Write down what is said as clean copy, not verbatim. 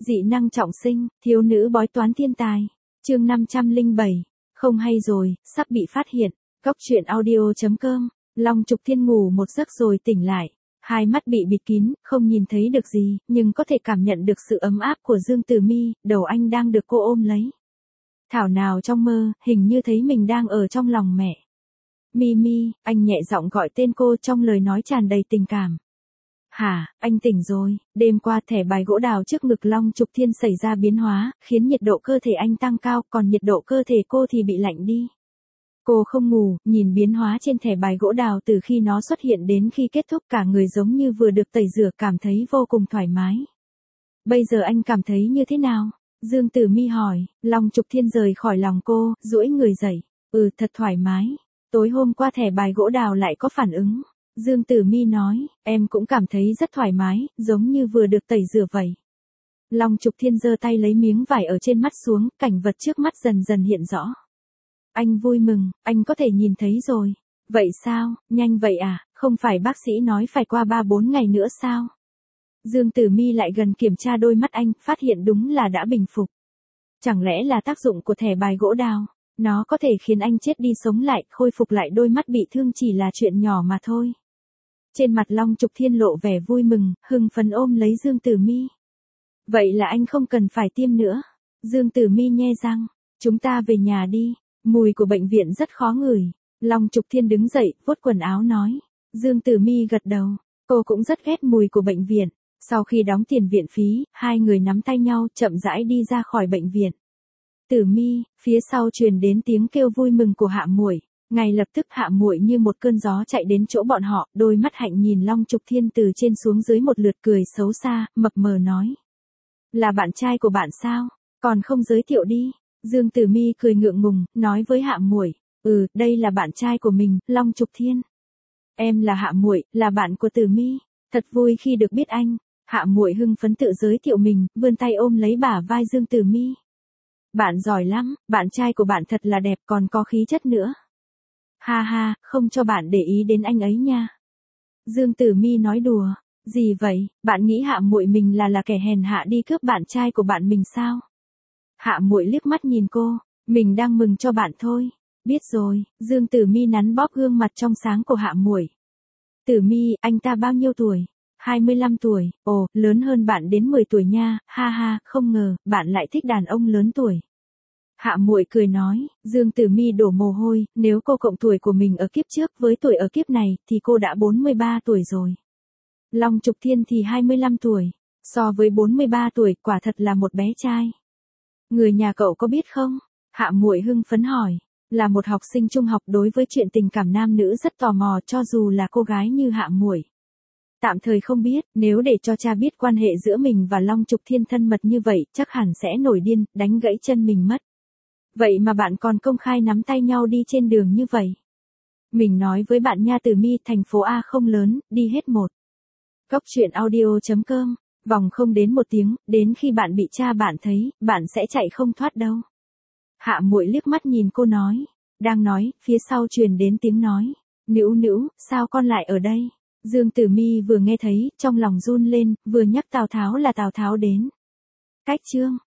Dị năng trọng sinh, thiếu nữ bói toán thiên tài. Chương 507. Không hay rồi, sắp bị phát hiện. Góc truyện audio.com. Long Trục Thiên ngủ một giấc rồi tỉnh lại. Hai mắt bị bịt kín, không nhìn thấy được gì, nhưng có thể cảm nhận được sự ấm áp của Dương Tử Mi, đầu anh đang được cô ôm lấy. Thảo nào trong mơ, hình như thấy mình đang ở trong lòng mẹ. Mimi, anh nhẹ giọng gọi tên cô trong lời nói tràn đầy tình cảm. Hả, anh tỉnh rồi, đêm qua thẻ bài gỗ đào trước ngực Long Trục Thiên xảy ra biến hóa, khiến nhiệt độ cơ thể anh tăng cao, còn nhiệt độ cơ thể cô thì bị lạnh đi. Cô không ngủ, nhìn biến hóa trên thẻ bài gỗ đào từ khi nó xuất hiện đến khi kết thúc, cả người giống như vừa được tẩy rửa, cảm thấy vô cùng thoải mái. Bây giờ anh cảm thấy như thế nào? Dương Tử Mi hỏi. Long Trục Thiên rời khỏi lòng cô, duỗi người dậy. Thật thoải mái. Tối hôm qua thẻ bài gỗ đào lại có phản ứng. Dương Tử Mi nói, em cũng cảm thấy rất thoải mái, giống như vừa được tẩy rửa vậy. Long Trục Thiên giơ tay lấy miếng vải ở trên mắt xuống, cảnh vật trước mắt dần dần hiện rõ. Anh vui mừng, anh có thể nhìn thấy rồi. Vậy sao, nhanh vậy à, không phải bác sĩ nói phải qua 3-4 ngày nữa sao? Dương Tử Mi lại gần kiểm tra đôi mắt anh, phát hiện đúng là đã bình phục. Chẳng lẽ là tác dụng của thẻ bài gỗ đào? Nó có thể khiến anh chết đi sống lại, khôi phục lại đôi mắt bị thương chỉ là chuyện nhỏ mà thôi. Trên mặt Long Trục Thiên lộ vẻ vui mừng, hưng phấn ôm lấy Dương Tử Mi. Vậy là anh không cần phải tiêm nữa. Dương Tử Mi nhe răng, chúng ta về nhà đi, mùi của bệnh viện rất khó ngửi. Long Trục Thiên đứng dậy, vuốt quần áo nói. Dương Tử Mi gật đầu, cô cũng rất ghét mùi của bệnh viện. Sau khi đóng tiền viện phí, hai người nắm tay nhau, chậm rãi đi ra khỏi bệnh viện. Tử Mi, phía sau truyền đến tiếng kêu vui mừng của Hạ Muội. Ngay lập tức Hạ Muội như một cơn gió chạy đến chỗ bọn họ, đôi mắt hạnh nhìn Long Trục Thiên từ trên xuống dưới một lượt, cười xấu xa, mập mờ nói. Là bạn trai của bạn sao? Còn không giới thiệu đi. Dương Tử Mi cười ngượng ngùng, nói với Hạ Muội. Đây là bạn trai của mình, Long Trục Thiên. Em là Hạ Muội, là bạn của Tử Mi. Thật vui khi được biết anh. Hạ Muội hưng phấn tự giới thiệu mình, vươn tay ôm lấy bả vai Dương Tử Mi. Bạn giỏi lắm, bạn trai của bạn thật là đẹp, còn có khí chất nữa. Ha ha, không cho bạn để ý đến anh ấy nha. Dương Tử Mi nói đùa. Gì vậy, bạn nghĩ Hạ Muội mình là kẻ hèn hạ đi cướp bạn trai của bạn mình sao? Hạ Muội liếc mắt nhìn cô, mình đang mừng cho bạn thôi. Biết rồi, Dương Tử Mi nắn bóp gương mặt trong sáng của Hạ Muội. Tử Mi, anh ta bao nhiêu tuổi? 25 tuổi, ồ, lớn hơn bạn đến 10 tuổi nha, ha ha, không ngờ, bạn lại thích đàn ông lớn tuổi. Hạ Muội cười nói, Dương Tử Mi đổ mồ hôi, nếu cô cộng tuổi của mình ở kiếp trước với tuổi ở kiếp này, thì cô đã 43 tuổi rồi. Long Trục Thiên thì 25 tuổi, so với 43 tuổi, quả thật là một bé trai. Người nhà cậu có biết không? Hạ Muội hưng phấn hỏi, là một học sinh trung học, đối với chuyện tình cảm nam nữ rất tò mò, cho dù là cô gái như Hạ Muội. Tạm thời không biết, nếu để cho cha biết quan hệ giữa mình và Long Trục Thiên thân mật như vậy, chắc hẳn sẽ nổi điên, đánh gãy chân mình mất. Vậy mà bạn còn công khai nắm tay nhau đi trên đường như vậy. Mình nói với bạn nha Tử Mi, thành phố A không lớn, đi hết một. Góc truyện audio.com, vòng không đến 1 tiếng, đến khi bạn bị cha bạn thấy, bạn sẽ chạy không thoát đâu. Hạ Muội liếc mắt nhìn cô nói. Đang nói, phía sau truyền đến tiếng nói. Nữu nữu, sao con lại ở đây? Dương Tử Mi vừa nghe thấy, trong lòng run lên, vừa nhắc Tào Tháo là Tào Tháo đến. Cách chương.